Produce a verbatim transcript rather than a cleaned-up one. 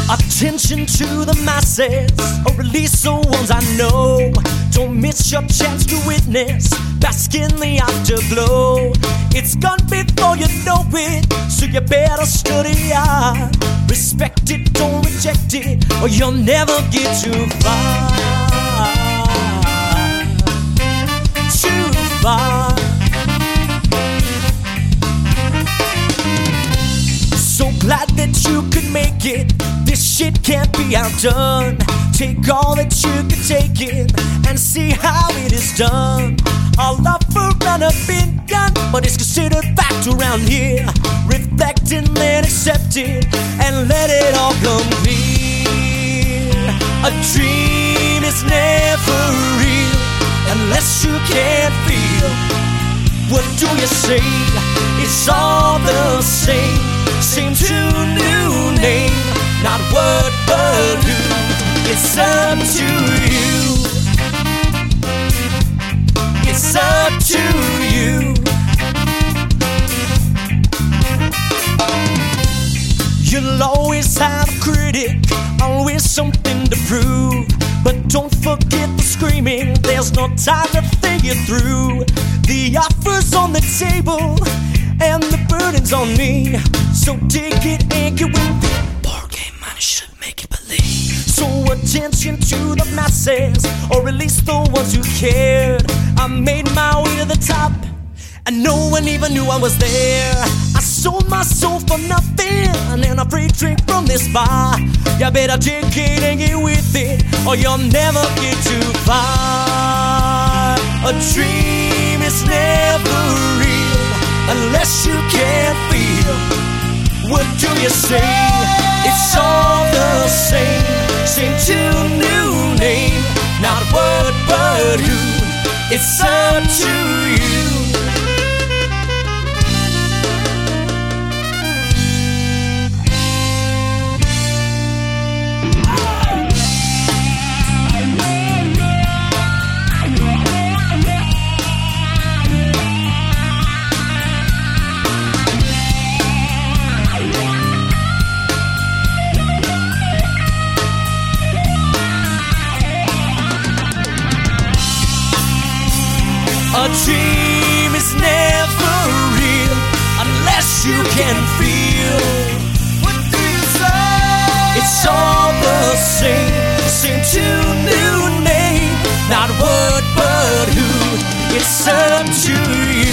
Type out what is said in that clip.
Attention to the masses, or at least the ones I know. Don't miss your chance to witness, bask in the afterglow. It's gone before you know it, so you better study hard. Respect it, don't reject it, or you'll never get too far. Too far. So glad that you could make it. This shit can't be outdone. Take all that you can take it and see how it is done. I'll offer an opinion, but it's considered fact around here. Reflect and then accept it and let it all come clear. A dream is never real unless you can't feel. What do you say? It's all the same. Same tune, new name. Not what but who. It's up to you. It's up to you. You'll always have a critic, always something to prove. But don't forget the screaming, there's no time to think it through. The offer's on the table and the burden's on me. So take it and get with it. Board game money should make you believe. So attention to the masses, or at least the ones who cared. I made my way to the top, and no one even knew I was there. I sold my soul for nothing, and a free drink from this bar. You better take it and get with it, or you'll never get too far. A dream is never real unless you can't feel. What do you say? It's all the same. Same tune, new name. Not what but who. It's up to you. A dream is never real unless you can feel. What do you say? It's all the same. Same tune, new name. Not what but who. It's up to you.